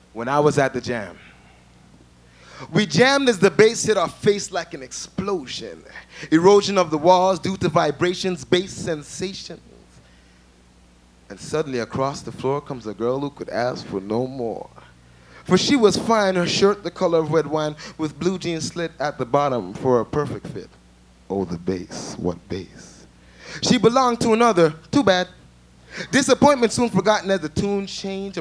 when I was at the jam. We jammed as the bass hit our face like an explosion. Erosion of the walls due to vibrations, bass sensations. And suddenly across the floor comes a girl who could ask for no more. For she was fine, her shirt the color of red wine, with blue jeans slit at the bottom for a perfect fit. Oh, the bass, what bass. She belonged to another, too bad. Disappointment soon forgotten as the tune changed.